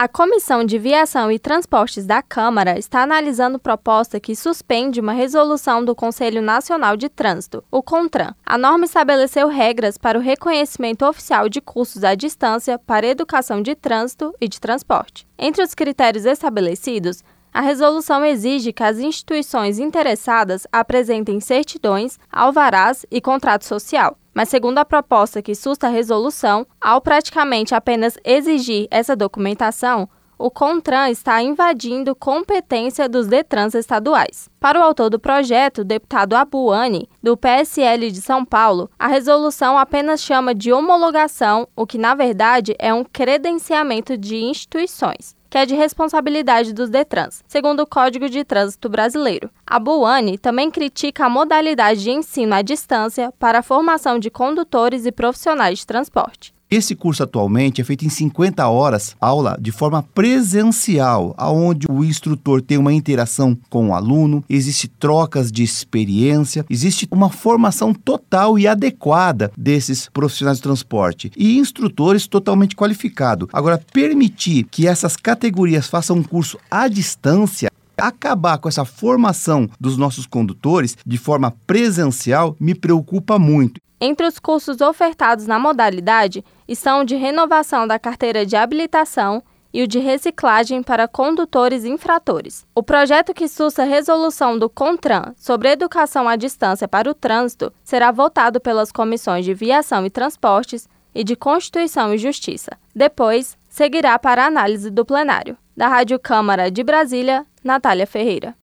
A Comissão de Viação e Transportes da Câmara está analisando proposta que suspende uma resolução do Conselho Nacional de Trânsito, o CONTRAN. A norma estabeleceu regras para o reconhecimento oficial de cursos à distância para educação de trânsito e de transporte. Entre os critérios estabelecidos, a resolução exige que as instituições interessadas apresentem certidões, alvarás e contrato social. Mas, segundo a proposta que susta a resolução, ao praticamente apenas exigir essa documentação, o CONTRAN está invadindo competência dos DETRANs estaduais. Para o autor do projeto, o deputado Abuani, do PSL de São Paulo, a resolução apenas chama de homologação, o que, na verdade, é um credenciamento de instituições, que é de responsabilidade dos DETRANs, segundo o Código de Trânsito Brasileiro. Abuani também critica a modalidade de ensino à distância para a formação de condutores e profissionais de transporte. Esse curso atualmente é feito em 50 horas, aula de forma presencial, onde o instrutor tem uma interação com o aluno, existe trocas de experiência, existe uma formação total e adequada desses profissionais de transporte e instrutores totalmente qualificados. Agora, permitir que essas categorias façam um curso à distância, acabar com essa formação dos nossos condutores de forma presencial, me preocupa muito. Entre os cursos ofertados na modalidade estão o de renovação da carteira de habilitação e o de reciclagem para condutores infratores. O projeto que susta a resolução do CONTRAN sobre educação à distância para o trânsito será votado pelas comissões de Viação e Transportes e de Constituição e Justiça. Depois, seguirá para a análise do plenário. Da Rádio Câmara de Brasília, Natália Ferreira.